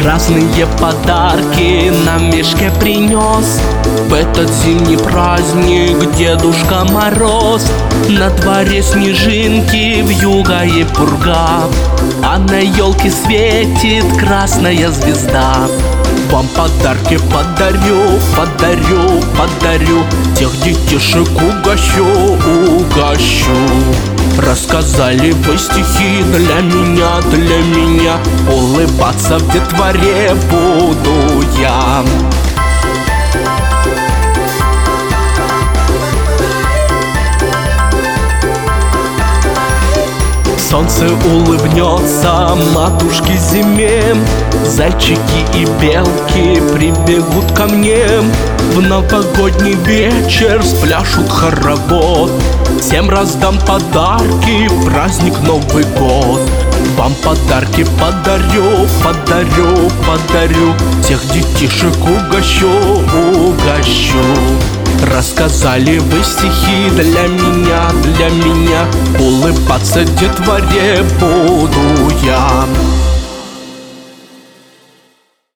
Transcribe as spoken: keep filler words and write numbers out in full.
разные подарки на мешке принес. В этот зимний праздник Дедушка Мороз. На дворе снежинки, вьюга и пурга, а на елке светит красная звезда. Вам подарки подарю, подарю, подарю, тех детишек угощу, угощу. Рассказали вы стихи для меня, для меня, улыбаться в детворе буду я. Солнце улыбнется матушке зиме, зайчики и белки прибегут ко мне. В новогодний вечер спляшут хоровод, всем раздам подарки в праздник Новый год. Вам подарки подарю, подарю, подарю, всех детишек угощу, угощу. Рассказали вы стихи для меня, для меня, улыбаться детворе буду я.